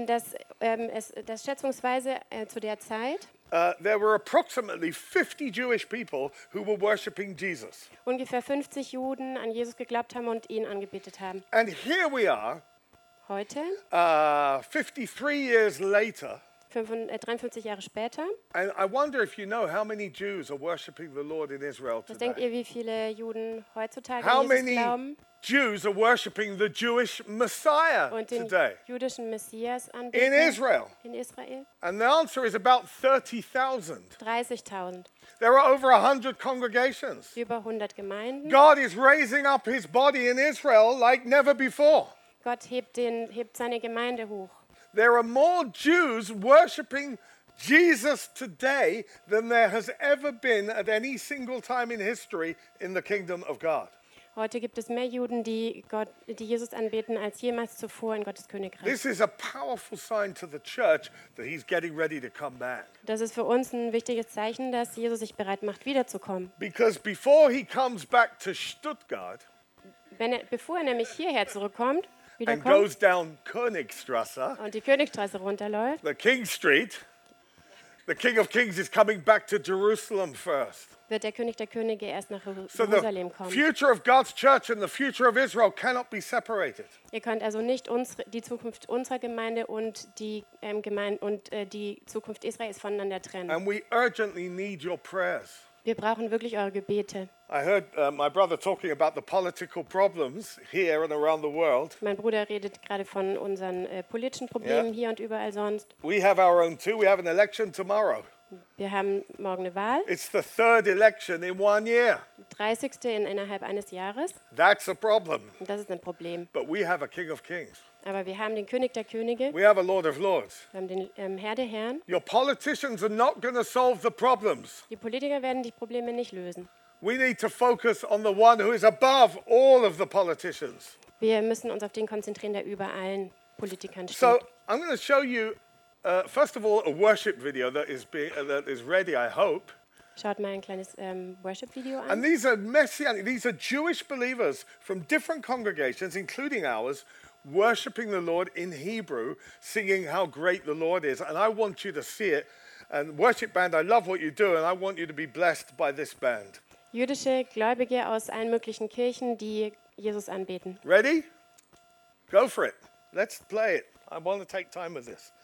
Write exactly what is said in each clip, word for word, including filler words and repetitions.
ähm, dass, ähm, es, dass schätzungsweise äh, zu der Zeit uh, there were approximately fifty Jewish people who were worshiping Jesus. ungefähr fünfzig Juden an Jesus geglaubt haben und ihn angebetet haben. And here we are, Heute, uh, fifty-three years later, fünfund- äh, dreiundfünfzig Jahre später, and I wonder if you know how many Jews are worshiping the Lord in Israel was denkt today. ihr, wie viele Juden heutzutage How an Jesus many glauben Jews are worshiping the Jewish Messiah und den today jüdischen Messias in anbeten Israel? in Israel? And the answer is about thirty thousand. dreißigtausend, There are over one hundred congregations. über hundert Gemeinden. God is raising up his body in Israel like never before. Gott hebt, den, hebt seine Gemeinde hoch. There are more Jews worshiping Jesus today than there has ever been at any single time in history in the kingdom of God. Heute gibt es mehr Juden, die, Gott, die Jesus anbeten, als jemals zuvor in Gottes Königreich. This is a powerful sign to the church that he's getting ready to come back. Das ist für uns ein wichtiges Zeichen, dass Jesus sich bereit macht, wiederzukommen. Because before he comes back to Stuttgart Wenn er, bevor er nämlich hierher zurückkommt, and wiederkommt goes down Königstrasse, und die Königstraße runterläuft, the King Street, the King of Kings is coming back to Jerusalem first. wird der König der Könige erst nach So Jerusalem the kommen. future of God's church and the future of Israel cannot be separated. Ihr könnt also nicht unsere, die Zukunft unserer Gemeinde und die ähm, Gemeinde und äh, die Zukunft Israels voneinander trennen. And we urgently need your prayers. Wir brauchen wirklich eure Gebete. I heard uh, my brother talking about the political problems here and around the world. Mein Bruder redet gerade von unseren äh, politischen Problemen Ja. hier und überall sonst. We have our own too. We have an election tomorrow. Wir haben morgen eine Wahl, It's the third election in one year. dreißigste in, innerhalb eines Jahres. That's a problem. Und das ist ein Problem. But we have a King of Kings. Aber wir haben den König der Könige, We have a Lord of Lords. wir haben den ähm, Herr der Herren. Your politicians are not going to solve the problems. Die Politiker werden die Probleme nicht lösen. We need to focus on the one who is above all of the politicians. Wir müssen uns auf den konzentrieren, der über allen Politikern steht. So I'm going to show you, uh, first of all, a worship video that is, being, uh, that is ready, I hope. Schaut mal ein kleines ähm, Worship-Video an. And these are messianic, these are Jewish believers from different congregations, including ours, worshiping the Lord in Hebrew, singing how great the Lord is. And I want you to see it. And worship band, I love what you do, and I want you to be blessed by this band. Jüdische Gläubige aus allen möglichen Kirchen, die Jesus anbeten. Ready? Go for it. Let's play it. I want to take time with this.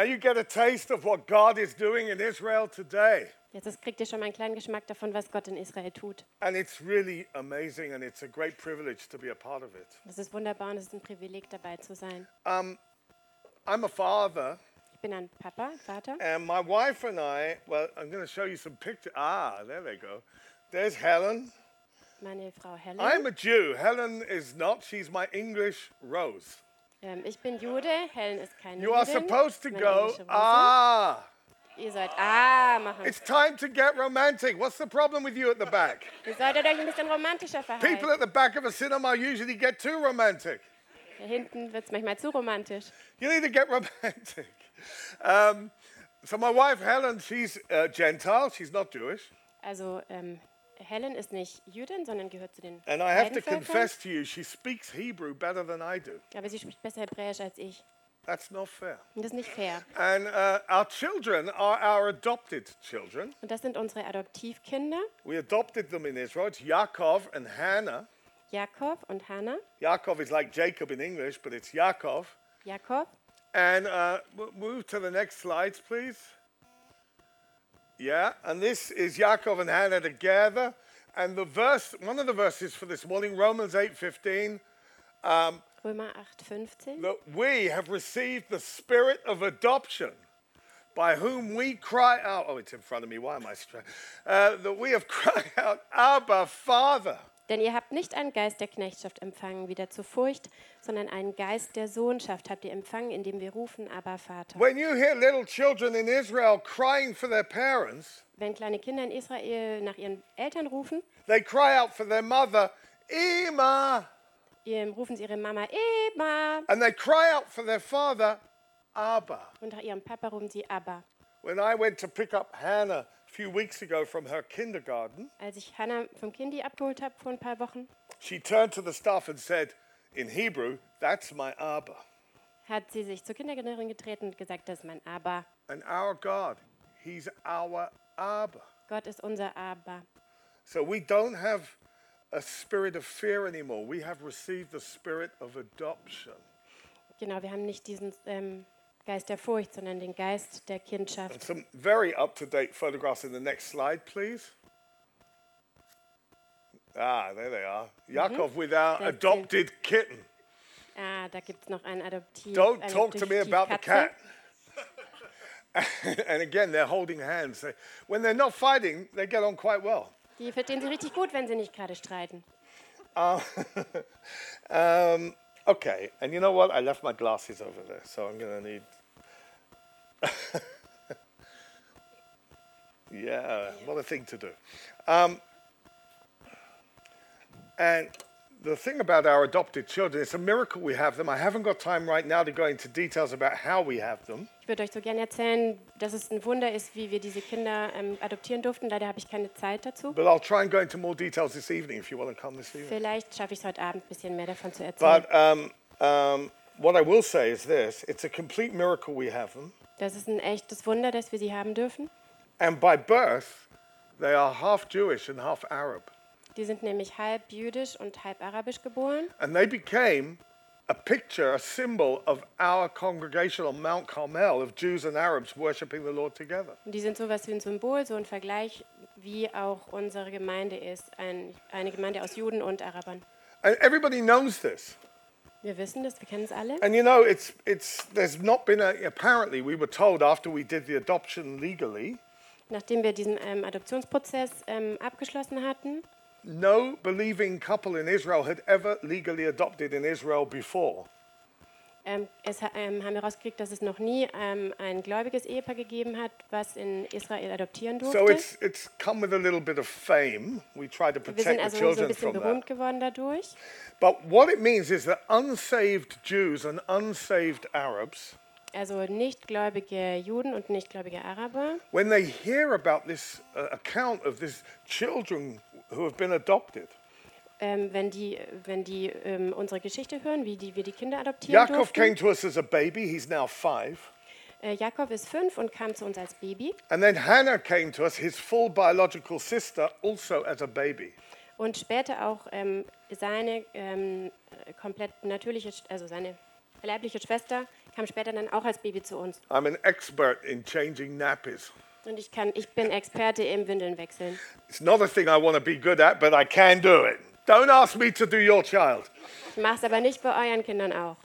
you get a taste of what God is doing in Israel today. Jetzt kriegt ihr schon mal einen kleinen Geschmack davon, was Gott in Israel tut. And it's really amazing and it's a great privilege to be a part of it. Das ist wunderbar und es ist ein Privileg, dabei zu sein. Um, I'm a father. Ich bin ein Papa, ein Vater. And my wife and I, well, I'm going to show you some pictures. Ah, there they go. There's Helen. Meine Frau Helen. I'm a Jew. Helen is not. She's my English Rose. Ähm, ich bin Jude, Helen ist keine You are Judin. supposed to meine go, englische Rose. ah. Ihr sollt Ah machen. It's time to get romantic. What's the problem with you at the back? Ihr solltet euch ein bisschen romantischer People verhalten. at the back of a cinema usually get too romantic. Da hinten wird es manchmal zu romantisch. You need to get romantic. Um, so my wife Helen, she's uh, Gentile. She's not Jewish. Also ähm, Helen ist nicht Jüdin, sondern gehört zu den And I have to Heidenvölkern. confess to you, she speaks Hebrew better than I do. Aber sie spricht besser Hebräisch als ich. That's not fair. Und das ist nicht fair. And uh, our children are our adopted children. Und das sind unsere Adoptivkinder, We adopted them in Israel. It's Yaakov and Hannah. Jakob und Hannah. Yaakov is like Jacob in English, but it's Yaakov. Jakob. And uh, w- move to the next slides, please. Yeah, and this is Yaakov and Hannah together. And the verse, one of the verses for this morning, Romans eight fifteen, um, Römer acht fünfzehn. that we have received the spirit of adoption, by whom we cry out. Oh, it's in front of me. Why am I straight? Uh, that we have cried out, Abba, Father. Denn ihr habt nicht einen Geist der Knechtschaft empfangen, wieder zur Furcht, sondern einen Geist der Sohnschaft habt ihr empfangen, indem wir rufen, aber Vater. When you hear little children in Israel crying for their parents, Wenn kleine Kinder in Israel nach ihren Eltern rufen, they cry out for their mother, Ima. ihr- rufen sie ihre Mama Ema. And they cry out for their father, Abba. Und nach ihrem Papa rufen sie Abba. When I went to pick up Hannah a few weeks ago from her kindergarten, Als ich Hannah vom Kindi abgeholt habe vor ein paar Wochen, she turned to the staff and said, in Hebrew, that's my Abba. hat sie sich zur Kindergärtnerin getreten und gesagt, das ist mein Abba. And our God, he's our Abba. Gott ist unser Abba. So we don't have a spirit of fear anymore. We have received the spirit of adoption. Genau, wir haben nicht diesen ähm, Geist der Furcht, sondern den Geist der Kindschaft. And some very up-to-date photographs in the next slide, please. Ah, there they are. Yaakov with our That's it. adopted kitten. Ah, da gibt es noch einen Adoptiv. Don't eine talk to me about the cat. Adoptivkatze. And again, they're holding hands. They- When they're not fighting, they get on quite well. Die verstehen sie richtig gut, wenn sie nicht gerade streiten. Um, okay, and you know what? I left my glasses over there, so I'm going to need. Yeah, what a thing to do. Um, and the thing about our adopted children, it's a miracle we have them. I haven't got time right now to go into details about how we have them. Ich würde euch so gerne erzählen, dass es ein Wunder ist, wie wir diese Kinder ähm, adoptieren durften. Leider habe ich keine Zeit dazu. But I'll try and go into more details this evening if you want to come this evening. Vielleicht schaffe ich es heute Abend ein bisschen mehr davon zu erzählen. But um, um, what I will say is this, it's a complete miracle we have them. Das ist ein echtes Wunder, dass wir sie haben dürfen. And by birth, they are half Jewish and half Arab. Die sind nämlich halb jüdisch und halb arabisch geboren. And they became a picture, a symbol of our congregation on Mount Carmel of Jews and Arabs worshiping the Lord together. Und die sind sowas wie ein Symbol, so ein Vergleich, wie auch unsere Gemeinde ist. Ein, eine Gemeinde aus Juden und Arabern. And everybody knows this. Wir wissen das, wir kennen es alle. And you know, it's, it's, there's not been a, apparently we were told after we did the adoption legally, Nachdem wir diesen ähm, Adoptionsprozess ähm, abgeschlossen hatten, no believing couple in Israel had ever legally adopted in Israel before. ähm, es, ha- ähm, haben wir herausgekriegt, dass es noch nie ähm, ein gläubiges Ehepaar gegeben hat, was in Israel adoptieren durfte. So it's, it's come with a little bit of fame. We try to wir sind protect the also so ein children bisschen from that. berühmt geworden dadurch. But what it means is that unsaved Jews and unsaved Arabs, Also nichtgläubige Juden und nichtgläubige Araber, when they hear about this uh, account of these children who have been adopted, ähm, wenn die, wenn die ähm, unsere Geschichte hören, wie die, wir die Kinder adoptieren Yaakov came durften. to us as a baby, he's now five. Äh, Jakob ist fünf und kam zu uns als Baby. And then Hannah came to us, his full biological sister, also as a baby. Und später auch ähm, seine ähm, komplett natürliche, Sch- also seine leibliche Schwester kam später dann auch als Baby zu uns. I'm an expert in changing nappies. Und ich, kann, ich bin Experte im Windeln wechseln. It's not a thing I want to be good at, but I can do it. Don't ask me to do your child. Ich mache es aber nicht bei euren Kindern auch.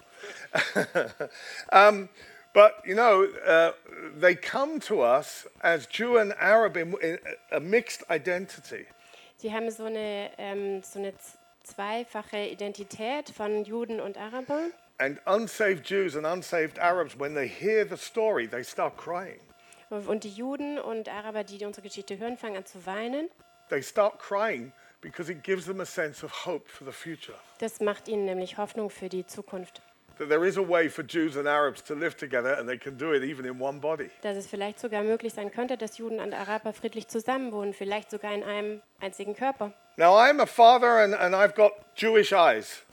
um, but, you know, uh, they come to us as Jew and Arab in, in a mixed identity. Sie haben so eine, ähm, so eine z- zweifache Identität von Juden und Arabern. And unsaved Jews and unsaved Arabs, when they hear the story, they start crying. Und die Juden und Araber, die unsere Geschichte hören, fangen an zu weinen. They start crying because it gives them a sense of hope for the future. Das macht ihnen nämlich Hoffnung für die Zukunft. That there is a way for Jews and Arabs to live together and they can do it even in one body. Dass es vielleicht sogar möglich sein könnte, dass Juden und Araber friedlich zusammenwohnen, vielleicht sogar in einem einzigen Körper. Now, I'm a father and, and I've got Jewish eyes.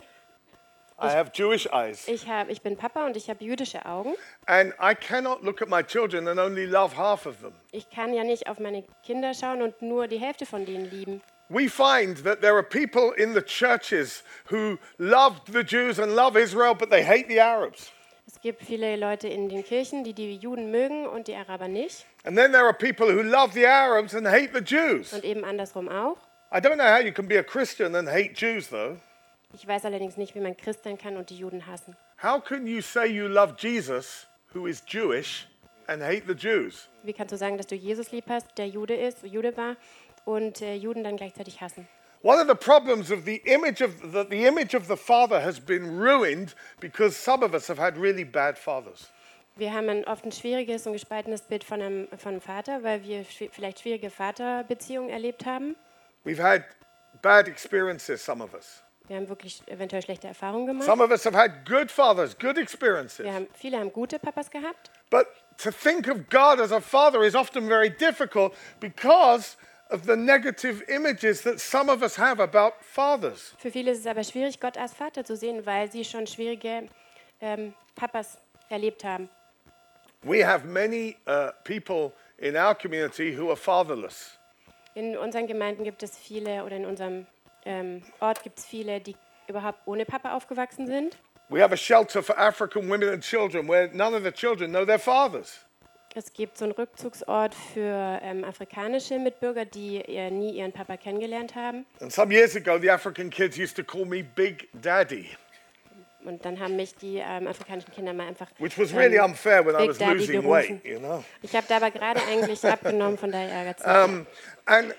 I have Jewish eyes. Ich, hab, ich bin Papa und ich habe jüdische Augen. And I cannot look at my children and only love half of them. Ich kann ja nicht auf meine Kinder schauen und nur die Hälfte von denen lieben. We find that there are people in the churches who loved the Jews and love Israel, but they hate the Arabs. Es gibt viele Leute in den Kirchen, die die Juden mögen und die Araber nicht. And then there are people who love the Arabs and hate the Jews. Und eben andersrum auch. I don't know how you can be a Christian and hate Jews, though. Ich weiß allerdings nicht, wie man Christ sein kann und die Juden hassen. How can you say you love Jesus, who is Jewish, and hate the Jews? Wie kannst du sagen, dass du Jesus lieb hast, der Jude ist, Jude war, und äh, Juden dann gleichzeitig hassen? One of the problems of the image of the, the image of the father has been ruined because some of us have had really bad fathers. Wir haben ein, oft ein schwieriges und gespaltenes Bild von einem, von einem Vater, weil wir schw- vielleicht schwierige Vaterbeziehungen erlebt haben. We've had bad experiences, some of us. Wir haben wirklich eventuell schlechte Erfahrungen gemacht. Some of us have had good fathers, good experiences. Wir haben, viele haben gute Papas gehabt. But to think of God as a father is often very difficult because of the negative images that some of us have about fathers. Für viele ist es aber schwierig, Gott als Vater zu sehen, weil sie schon schwierige ähm, Papas erlebt haben. We have many uh, people in our community who are fatherless. In unseren Gemeinden gibt es viele, oder in unserem ähm, Ort gibt es viele, die überhaupt ohne Papa aufgewachsen sind. We have a shelter for African women and children where none of the children know their fathers. Es gibt so einen Rückzugsort für ähm, afrikanische Mitbürger, die äh, nie ihren Papa kennengelernt haben. And some years ago, the African kids used to call me Big Daddy, Und dann haben mich die ähm, afrikanischen Kinder mal einfach which was really ähm, unfair when I Big was Daddy losing gerufen. weight, you know. Ich habe da aber gerade eigentlich abgenommen, von daher ärgert es mich. Um, and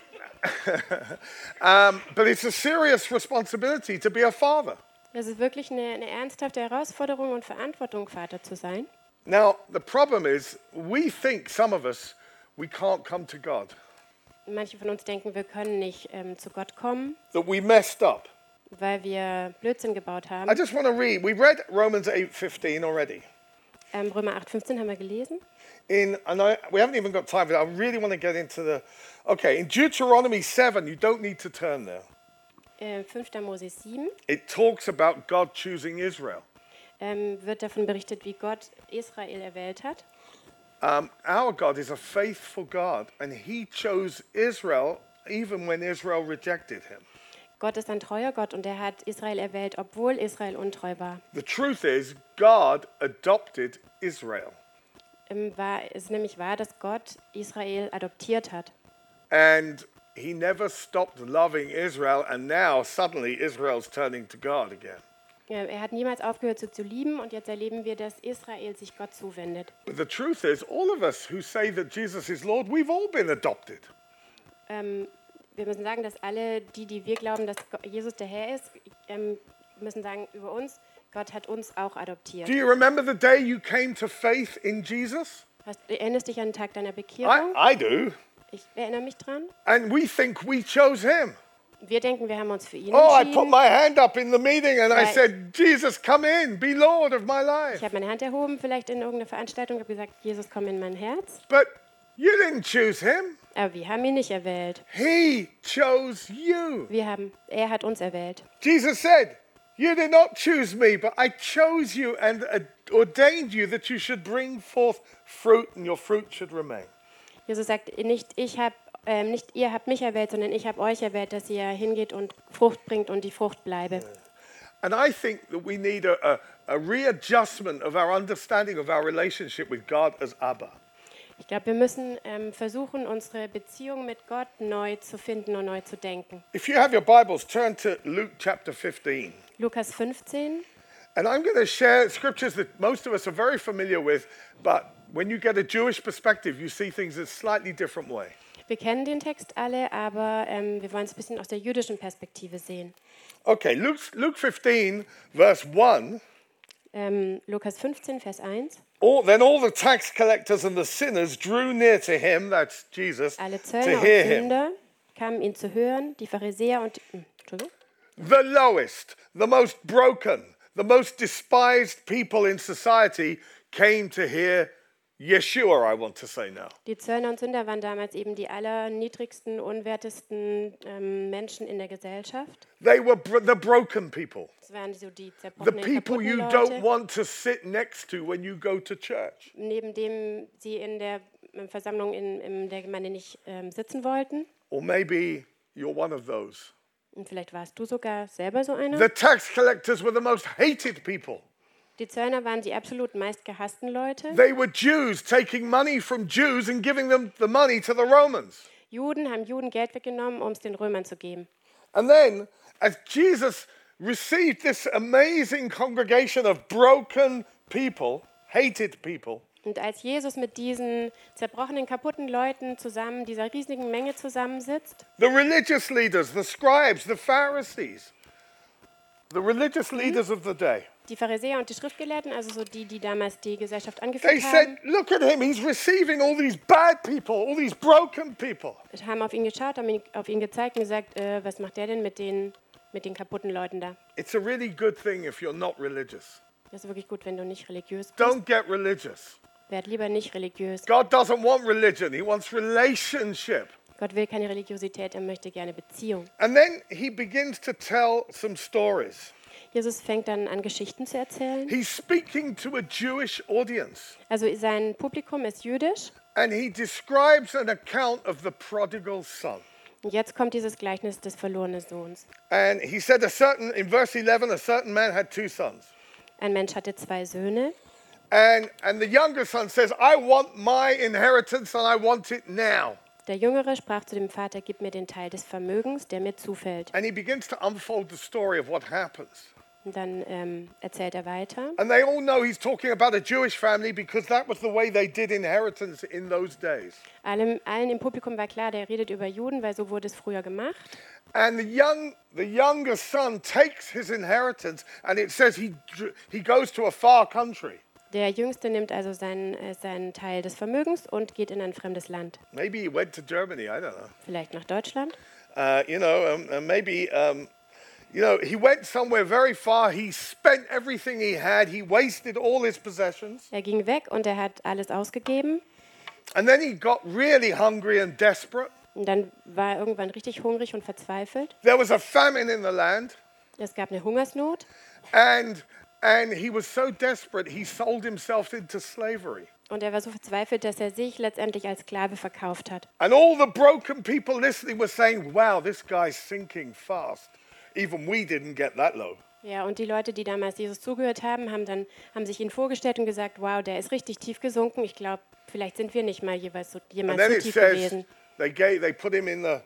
um, but it's a serious responsibility to be a father. Es ist wirklich eine, eine ernsthafte Herausforderung und Verantwortung, Vater zu sein. Now, the problem is, we think, some of us, we can't come to God, Manche von uns denken, wir können nicht ähm, zu Gott kommen, that we messed up. weil wir Blödsinn gebaut I haben. just want to read, we read Romans eight fifteen already. Ähm, Römer acht fünfzehn haben wir gelesen. In, and I, we haven't even got time for that. I really want to get into the, okay, in Deuteronomy seven, you don't need to turn there. Äh, fünfter Mose sieben It talks about God choosing Israel. ähm, wird davon berichtet, wie Gott Israel erwählt hat. Um, our God is a faithful God, and he chose Israel even when Israel rejected him. Gott ist ein treuer Gott und er hat Israel erwählt, obwohl Israel untreu war. The truth is, God adopted Israel. Ähm, war, es ist nämlich wahr, dass Gott Israel adoptiert hat. And he never stopped loving Israel, and now suddenly Israel's turning to God again. Ja, er hat niemals aufgehört, sie zu lieben, und jetzt erleben wir, dass Israel sich Gott zuwendet. But the truth is, all of us who say that Jesus is Lord, we've all been adopted. Ähm, wir müssen sagen, dass alle, die, die wir glauben, dass Gott- Jesus der Herr ist, ähm, müssen sagen über uns, Gott hat uns auch adoptiert. Do you remember the day you came to faith in Jesus? Hast, erinnerst dich an den Tag deiner I, Bekehrung? I do. Ich erinnere mich dran. And we think we chose him. Wir denken, wir haben uns für ihn Oh, I put entschieden. my hand up in the meeting and I Right. said, Jesus, come in, be Lord of my Ich life. habe meine Hand erhoben, vielleicht in irgendeiner Veranstaltung, habe gesagt, Jesus, komm in mein Herz. But you didn't choose him. Aber wir haben ihn nicht erwählt. He chose you. Wir haben, er hat uns erwählt. Jesus said, you did not choose me, but I chose you and uh, ordained you that you should bring forth fruit and your fruit should remain. Jesus sagt, nicht, ich hab, ähm, nicht ihr habt mich erwählt, sondern ich habe euch erwählt, dass ihr hingeht und Frucht bringt und die Frucht bleibe. And I think that we need a, a, a readjustment of our understanding of our relationship with God as Abba. Ich glaube, wir müssen ähm, versuchen, unsere Beziehung mit Gott neu zu finden und neu zu denken. If you have your Bibles, turn to Luke chapter fifteen. Lukas fünfzehn. And I'm going to share scriptures that most of us are very familiar with, but when you get a Jewish perspective, you see things in a slightly different way. Wir kennen den Text alle, aber ähm, wir wollen es ein bisschen aus der jüdischen Perspektive sehen. Okay, Luke, Luke fifteen, verse one. Ähm, Lukas fünfzehn, Vers eins. All, then all the tax collectors and the sinners drew near to him, that's Jesus, Alle to Zöllner und hear him. Sünder kamen ihn zu hören, die Pharisäer und... Hm, Entschuldigung. The lowest, the most broken, the most despised people in society came to hear Yeshua, I want to say now. Die Zöllner und Sünder waren damals eben die allerniedrigsten, unwertesten ähm, Menschen in der Gesellschaft. They were bro- the broken people, Das waren so die the zerbrochenen, people kaputten you Leute, don't want to sit next to when you go to church. neben dem sie in der ähm, Versammlung in, in der Gemeinde nicht ähm, sitzen wollten. Or maybe you're one of those. Und vielleicht warst du sogar selber so einer. The tax collectors were the most hated people. Die Zöllner waren die absolut meistgehassten Leute. They were Jews taking money from Jews and giving them the money to the Romans. Juden haben Juden Geld weggenommen, um es den Römern zu geben. And then, as Jesus received this amazing congregation of broken people, hated people, Und als Jesus mit diesen zerbrochenen, kaputten Leuten zusammen, dieser riesigen Menge zusammensitzt, the religious leaders, the scribes, the Pharisees, the religious leaders of the day, die Pharisäer und die Schriftgelehrten, also so die, die damals die Gesellschaft they angeführt said, haben, look at him, he's receiving all these bad people, all these broken people. haben auf ihn geschaut, haben ihn, auf ihn gezeigt und gesagt, äh, was macht der denn mit den, mit den kaputten Leuten da? It's a really good thing if you're not religious. Das ist wirklich gut, wenn du nicht religiös bist. Don't get religious. Werd lieber nicht religiös. God doesn't want religion, he wants relationship. Gott will keine Religiosität, er möchte gerne Beziehung. And then he begins to tell some stories. Jesus fängt dann an, Geschichten zu erzählen. He's speaking to a Jewish audience, Also sein Publikum ist jüdisch. and he describes an account of the prodigal son. Und jetzt kommt dieses Gleichnis des verlorenen Sohns. And he said a certain, in verse eleven, a certain man had two sons. Ein Mensch hatte zwei Söhne. And, and the younger son says, I want my inheritance and I want it now. Der Jüngere sprach zu dem Vater, gib mir den Teil des Vermögens, der mir zufällt. And he begins to unfold the story of what happens. Und dann ähm, erzählt er weiter. And they all know he's talking about a Jewish family because that was the way they did inheritance in those days. Allem, allen im Publikum war klar, der redet über Juden, weil so wurde es früher gemacht. And the young, the younger son takes his inheritance, and it says he dr- he goes to a far country. Der Jüngste nimmt also seinen, äh, seinen Teil des Vermögens und geht in ein fremdes Land. Maybe he went to Germany. I don't know. Vielleicht nach Deutschland. Uh, you know, um, uh, maybe um, you know he went somewhere very far. He spent everything he had. He wasted all his possessions, Er ging weg und er hat alles ausgegeben. and then he got really hungry and desperate. Und dann war er irgendwann richtig hungrig und verzweifelt. There was a famine in the land, Es gab eine Hungersnot. and and he was so desperate he sold himself into slavery. Und er war so verzweifelt, dass er sich letztendlich als Sklave verkauft hat. And all the broken people listening were saying, wow, this guy's sinking fast. Even we didn't get that low. Ja, und die Leute, die damals Jesus zugehört haben, haben dann haben sich ihn vorgestellt und gesagt, wow, der ist richtig tief gesunken. Ich glaube, vielleicht sind wir nicht mal jeweils so, And jemals then so it tief says gewesen. they, gave, they put him in the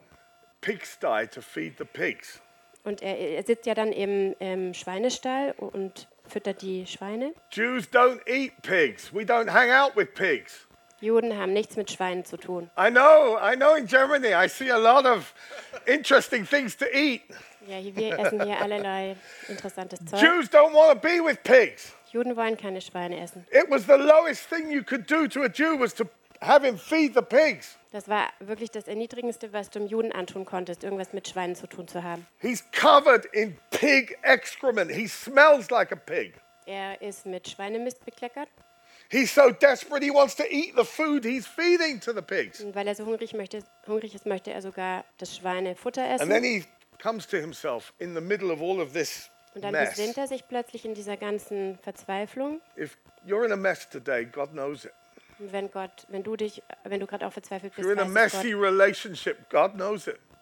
pigsty to feed the pigs. Und er, er sitzt ja dann im, im Schweinestall und füttert die Schweine. Jews don't eat pigs. We don't hang out with pigs. Juden haben nichts mit Schweinen zu tun. I know, I know in Germany I see a lot of interesting things to eat. Ja, hier, wir essen hier allerlei interessantes Zeug. Jews don't want to be with pigs. Juden wollen keine Schweine essen. It was the lowest thing you could do to a Jew was to have him feed the pigs. Das war wirklich das Erniedrigendste, was du einem Juden antun konntest, irgendwas mit Schweinen zu tun zu haben. He's covered in pig excrement. He smells like a pig. Er ist mit Schweinemist bekleckert. He's so desperate he wants to eat the food he's feeding to the pigs. Und weil er so hungrig, möchte, hungrig ist, möchte er sogar das Schweinefutter And then essen. he comes to himself in the middle of all of this Und dann mess. besinnt er sich plötzlich in dieser ganzen Verzweiflung. If you're in a mess today, God knows it. Und wenn Gott, wenn du dich, wenn du gerade auch verzweifelt If bist, you're in a weiß es messy Gott. relationship, God knows it.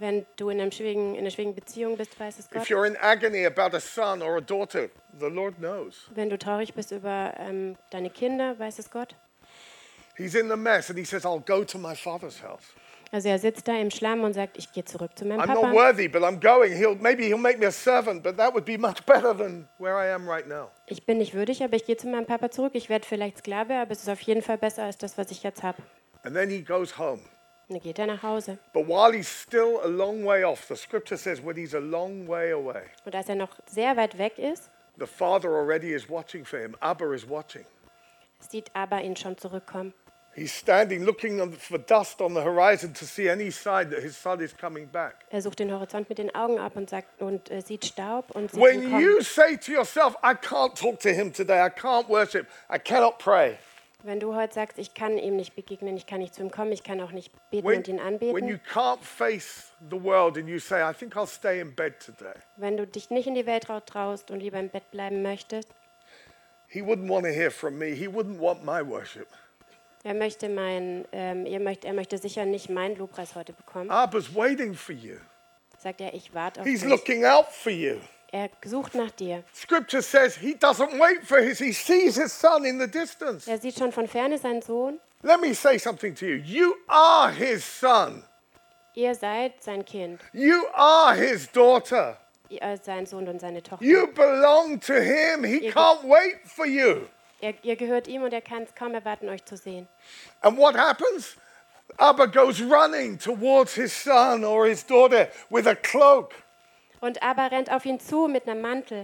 Wenn du in, einem schwierigen, in einer schwierigen Beziehung bist, weiß es If Gott. you're in agony about a son or a daughter, the Lord knows. Wenn du traurig bist über ähm, deine Kinder, weiß es Gott. He's in the mess and he says, I'll go to my father's house. Also er sitzt da im Schlamm und sagt, ich gehe zurück zu meinem I'm not Papa. worthy, but I'm going. He'll maybe he'll make me a servant, but that would be much better than where I am right now. Ich bin nicht würdig, aber ich gehe zu meinem Papa zurück. Ich werde vielleicht Sklave, aber es ist auf jeden Fall besser als das, was ich jetzt habe. And then he goes home. Und dann geht er nach Hause. But while he's still a long way off, the scripture says when he's a long way away, Und als er noch sehr weit weg ist, the father already is watching for him. Abba is watching. sieht Abba ihn schon zurückkommen. He's standing looking on- for dust on the horizon to see any sign that his son is coming back. Er sucht den Horizont mit den Augen ab und sagt und äh, sieht Staub und sieht ihn When kommen. you say to yourself, I can't talk to him today, I can't worship, I cannot pray. Wenn du heute sagst, ich kann ihm nicht begegnen, ich kann nicht zu ihm kommen, ich kann auch nicht beten When, und ihn when you anbeten. can't face the world and you say, I think I'll stay in bed today, Wenn du dich nicht in die Welt traust und lieber im Bett bleiben möchtest, he wouldn't want to hear from me. He wouldn't want my worship. er möchte, mein, ähm, er, möchte, er möchte sicher nicht meinen Lobpreis heute bekommen. Abba's waiting for you. Sagt er, ich warte auf He's dich. looking out for you. Er sucht nach dir. Scripture says he doesn't wait for his, he sees his son in the distance. Er sieht schon von ferne seinen Sohn. Let me say something to you. You are his son. Ihr seid sein Kind. You are his daughter. Ihr sein Sohn und seine Tochter. You belong to him. He Ihr- can't wait for you. Er, ihr gehört ihm und er kann es kaum erwarten, euch zu sehen. And what happens? Abba goes running towards his son or his daughter with a cloak, Und Abba rennt auf ihn zu mit einem Mantel.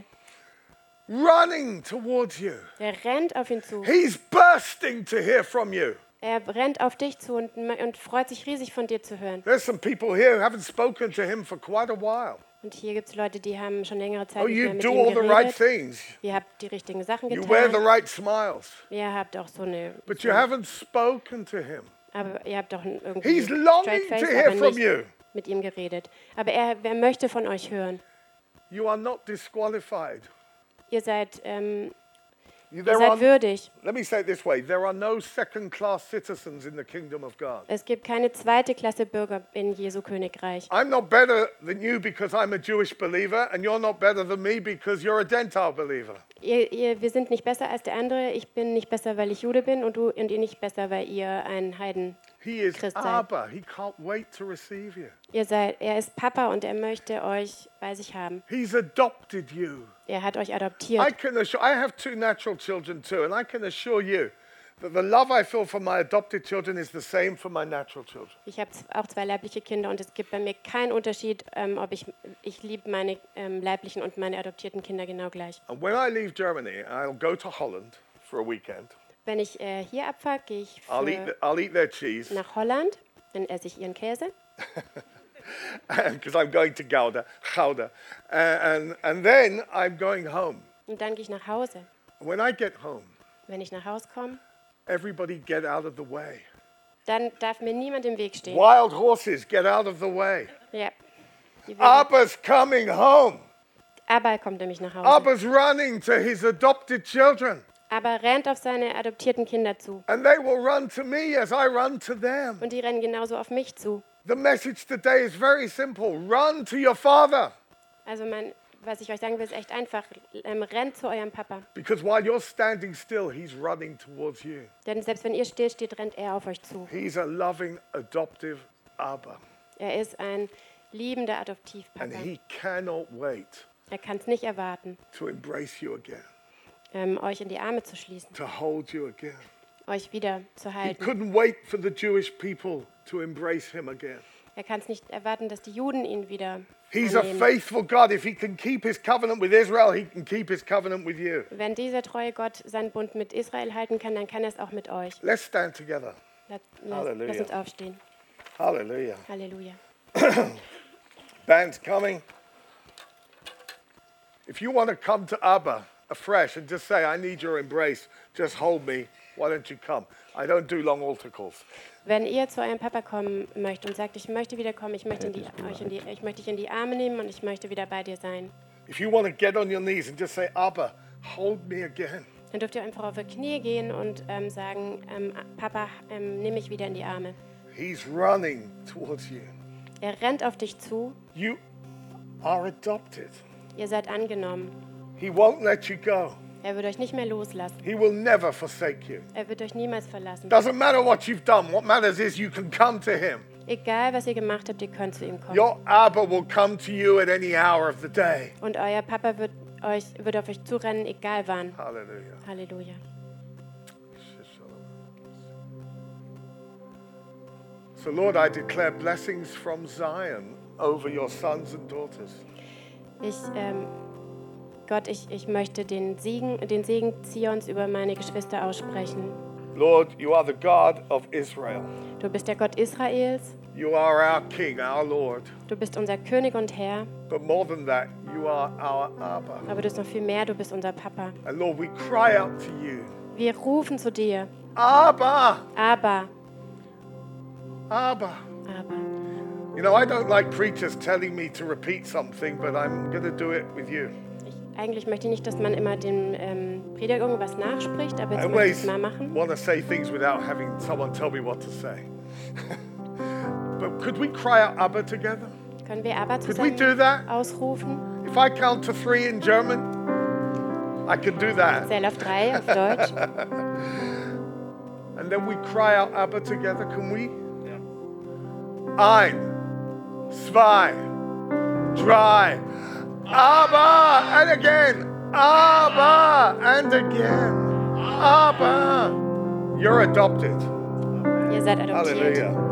running towards you. Er rennt auf ihn zu. He's bursting to hear from you. Er rennt auf dich zu und, und freut sich riesig von dir zu hören. There's some people here who haven't spoken to him for quite a while. Und hier gibt es Leute, die haben schon längere Zeit Oh, nicht you mehr mit do ihm all the right geredet. things. Ihr habt die richtigen Sachen You wear the getan. right smiles. Ihr habt auch so eine... But you haven't spoken to him. Aber ihr habt doch ein- irgendwie He's longing straight face, to hear aber from nicht you. mit ihm geredet. Aber er, er möchte von euch hören. You are not disqualified. Ihr seid, ähm, You- ihr There seid are, würdig. let me say it this way. There are no second-class citizens in the kingdom of God. Es gibt keine zweite Klasse Bürger in Jesu Königreich. I'm not better than you because I'm a Jewish believer, and you're not better than me because you're a Gentile believer. Ihr, ihr, wir sind nicht besser als der andere. Ich bin nicht besser, weil ich Jude bin und du und ihr nicht besser, weil ihr ein Heiden. He is Christ seid. Abba. He can't wait to receive you. Ihr seid, er ist Papa und er möchte euch bei sich haben. He's adopted you. Er hat euch I adoptiert. can assure, I have two natural children too, and I can assure you that the love I feel for my adopted children is the same for my natural children. Ich habe auch zwei leibliche Kinder und es gibt bei mir keinen Unterschied, ähm, ob ich ich liebe meine ähm, leiblichen und meine adoptierten Kinder genau gleich. And when I leave Germany, I'll go to Holland for a weekend. Wenn ich äh, hier abfahre, gehe ich I'll eat, für, the, I'll eat their cheese nach Holland, dann esse ich ihren Käse because I'm going to Gouda, Gouda. Uh, and, and then I'm going home. und dann gehe ich nach Hause. When I get home, Wenn ich nach Hause komme, everybody get out of the way. dann darf mir niemand im Weg stehen. Wild horses, get out of the way. Ja. Die wilden- Abba's coming home. Aber kommt nämlich nach Hause. Abba's running to his adopted children. Aber rennt auf seine adoptierten Kinder zu. And they will run to me as I run to them. Und die rennen genauso auf mich zu. The message today is very simple. Run to your father. Also mein, was ich euch sagen will, ist echt einfach. Ähm, rennt zu eurem Papa. Because while you're standing still, he's running towards you. Denn selbst wenn ihr still steht, rennt er auf euch zu. He's a loving, adoptive Abba. Er ist ein liebender And Adoptivpapa. he cannot wait Er kann es nicht erwarten, to embrace you again, ähm, euch in die Arme zu schließen, to hold you again. euch wieder zu He halten. couldn't wait for the Jewish people to embrace him again. Er kann es nicht erwarten, dass die Juden ihn wieder He's a annehmen. faithful God. If he can keep his covenant with Israel, he can keep his covenant with you. Wenn dieser treue Gott seinen Bund mit Israel halten kann, dann kann er es auch mit euch. Let's stand together. Lass, lass, Halleluja. lass uns aufstehen. Hallelujah. Halleluja. Band's coming. If you want to come to Abba afresh and just say, I need your embrace, just hold me, why don't you come? I don't do long altar calls. Wenn ihr zu eurem Papa kommen möchtet und sagt, ich möchte wieder kommen, ich möchte, in die, euch in die, ich möchte dich in die Arme nehmen und ich möchte wieder bei dir sein, If you want to get on your knees and just say, Abba, hold me again. dann dürft ihr einfach auf die Knie gehen und ähm, sagen, ähm, Papa, ähm, nimm mich wieder in die Arme. He's running towards you. Er rennt auf dich zu. You are adopted. Ihr seid angenommen. He won't let you go. Er wird euch nicht mehr loslassen. He will never forsake you. Er wird euch niemals verlassen. Doesn't matter what you've done. What matters is you can come to him. Egal, was ihr gemacht habt, ihr könnt zu ihm kommen. Your Abba will come to you at any hour of the day. Und euer Papa wird, euch, wird auf euch zurennen, egal wann. Hallelujah. Halleluja. So Lord, I declare blessings from Zion over your sons and daughters. Ich, ähm, Gott, ich, ich möchte den Segen, den Segen Zions über meine Geschwister aussprechen. Lord, you are the God of Israel. Du bist der Gott Israels. You are our King, our Lord. Du bist unser König und Herr. But more than that, you are our Abba. Aber du bist noch viel mehr, du bist unser Papa. And Lord, we cry out to you. Wir rufen zu dir. Abba! Aber, Abba! aber. You know, I don't like preachers telling me to repeat something, but I'm going to do it with you. Ich, eigentlich möchte ich nicht, dass man immer dem ähm, Prediger irgendwas nachspricht, aber I jetzt möchte ich always es mal machen. want to say things without having someone tell me what to say. But could we cry out Abba together? Können wir aber Could we do zusammen that? ausrufen? If I count to three in German, I can do that. Zähl auf drei auf Deutsch. And then we cry out Abba together. Can we? Ein, zwei, drei. Abba, and again. Abba, and again. Abba. You're adopted. Ihr seid adoptiert. Hallelujah.